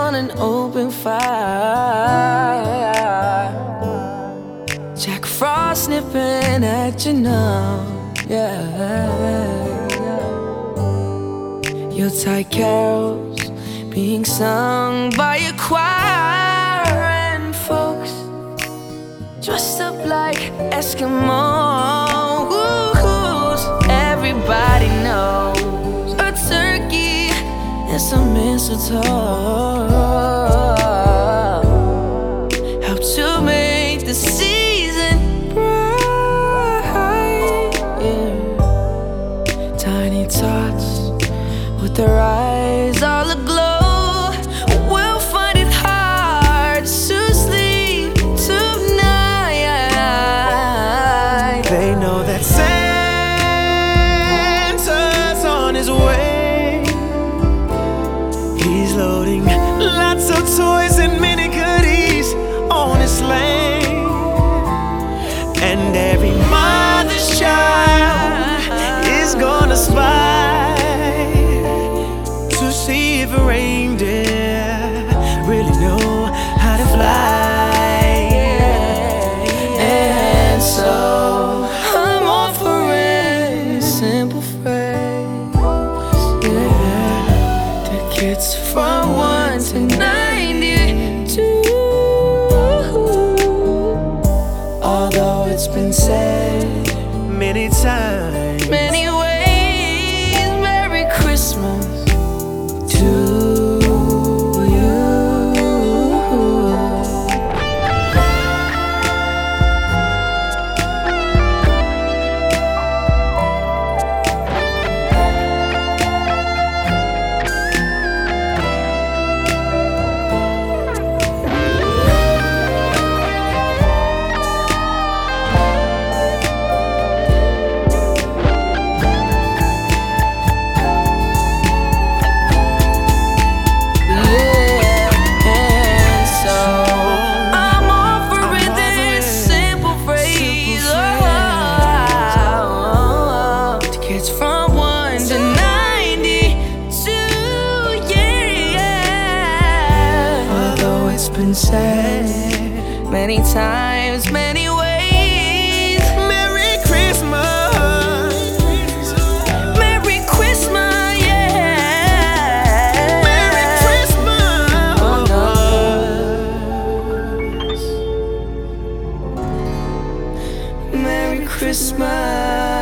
on an open fire. Jack Frost nipping at your nose, yeah. Yuletide carols being sung by a choir, and folks dressed up like Eskimos. Everybody knows a turkey and some mistletoe help to make the season bright, yeah. Tiny tots with their eyes all aglow will find it hard to sleep tonight. They know that Santa's on his way. He's loading lots of toys and mini goodies on his sleigh. And every mother's child is gonna spy to see if a reindeer really know how to fly. And so I'm offering a simple phrase, yeah. Tickets from 1 to 92. Although it's been said Many times, many ways, Merry Christmas to you. From 1 to 92, yeah. Although it's been said many times, many ways, Merry Christmas, Merry Christmas, yeah. Merry Christmas, Merry Christmas.